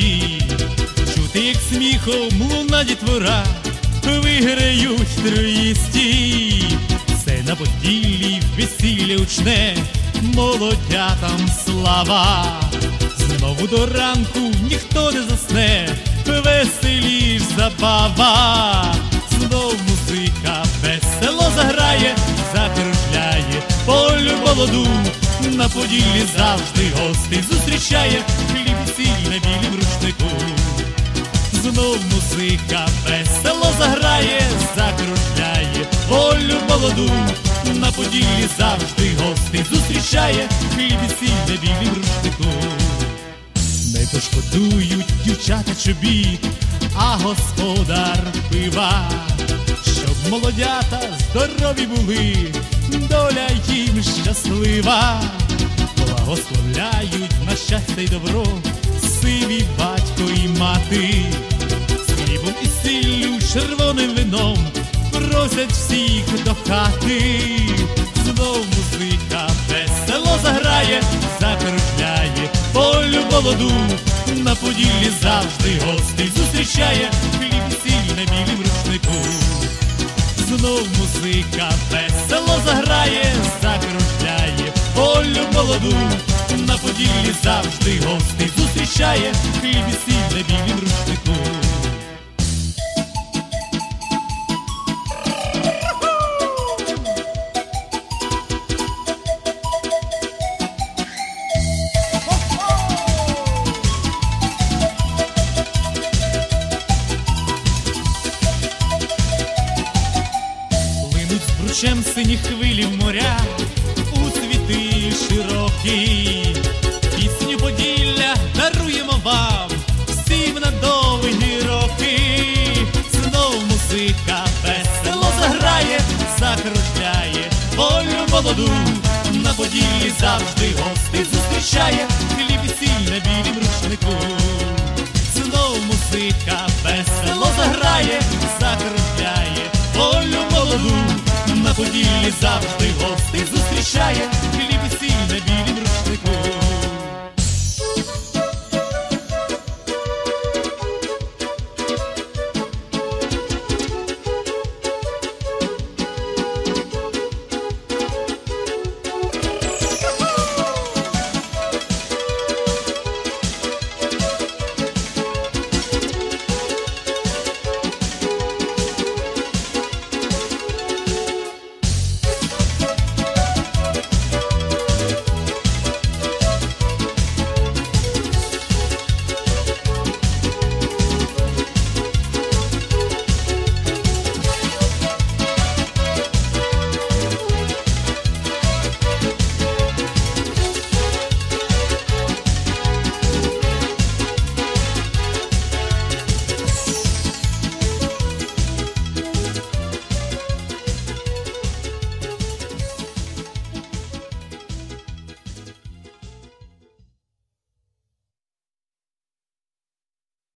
світі, чути, як сміхом луна дітвора, виграють троїсті. Все на Поділлі весілля учне, молодятам слава. Знову до ранку ніхто не засне, веселіш забава. Знов музика весело заграє, закружляє полю молоду. На Поділлі завжди гостей зустрічає хліб і сіль на білім рушнику. Знов музика весело заграє, закружляє полю молоду. На Поділлі завжди гостей зустрічає хліб і сіль на білім рушнику. Не пошкодують дівчата чобіт, а господар пива. Щоб молодята здорові були, доля їм щаслива. Благословляють на щастя й добро сиві батько і мати. З хлібом і сіллю, червоним вином просять всіх до хати. Знов музика весело заграє, закружляє полю молоду. На Поділлі завжди гостей зустрічає хліб і сіль на білім рушнику. Знов музика весело заграє, закружляє полю молоду. На Поділлі завжди гостей зустрічає хліб і сіль на білім рушнику. Чем сині хвилі в моря, у світи широкі. Пісню Поділля даруємо вам всім на довгі роки. Знов музика весело заграє, закружляє полю молоду. На Поділлі завжди гостей зустрічає хліб і сіль на білім рушнику. Знов музика весело заграє, закружляє полю молоду. На Поділлі завжди гостей зустрічає хліб і сіль на білім рушнику.